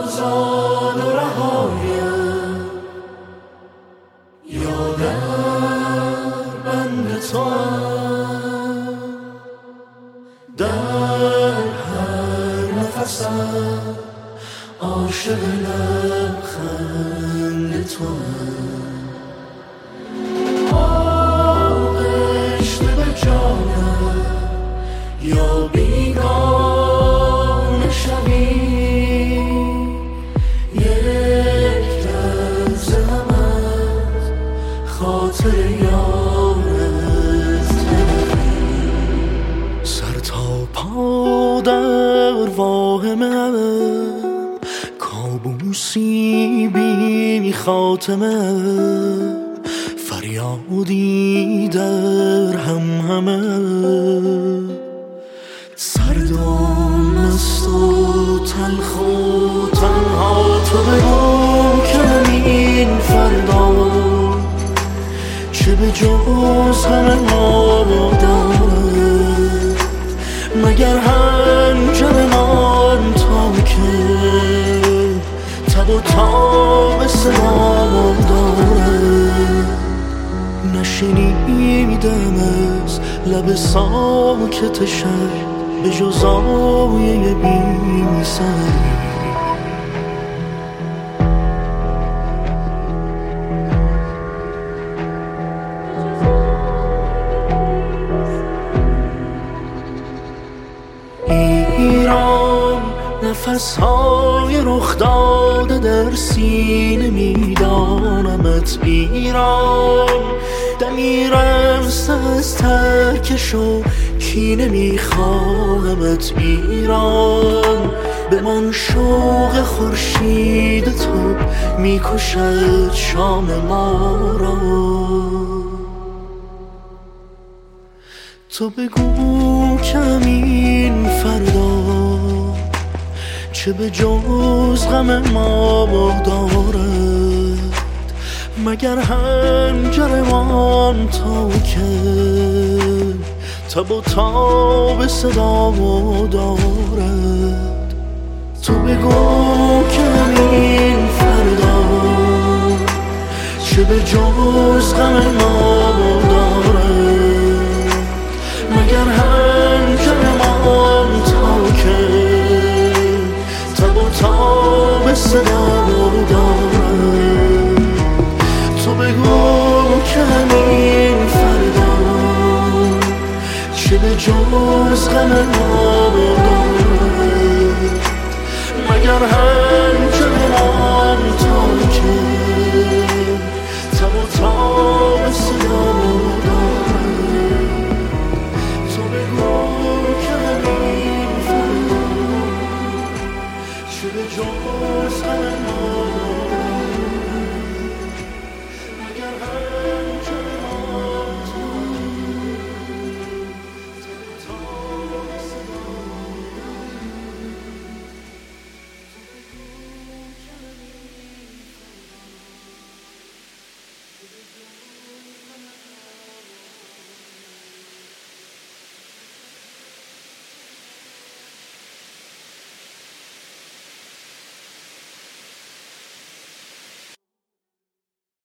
آزاد و رهایم یا در بند توام، در هر نفسم عاشق لبخند توام. آغشته به جانم یا بیگانه شوی، یک لحظه هم از خاطر یارت نبری. سر تا پا در واهمم، کابوسی بی خاتمه، فریادی در همه، سرد و مست و تلخ و تنها. تو بگو که این فردا چه به جز همه ما دارد، مگر هنجرمان تا که تب و تاب صدا دارد. نشنیدم از لب ساکت شهر به جز آیه بی سری. ایران نفسهای رخ داده در سینه میدانمت. ایران دمی رسته از ترکش و کینه میخواهمت. ایران به من شوق خورشید تو میکشد شام ما را. تو بگو کم این فردا چه به جز غم ما دارد، مگر هنجرمان تا که تب و تاب صدا دارد. تو بگو کم این فردا چه به جز غم ما دارد، مگر هنجرمان تا که تب و تاب صدا دارد. تو بگو که همین فردا چه به جز غم ما دارد، مگر هنجرمان تا که تب و تاب صدا دارد. تو بگو که همین فردا چه به جز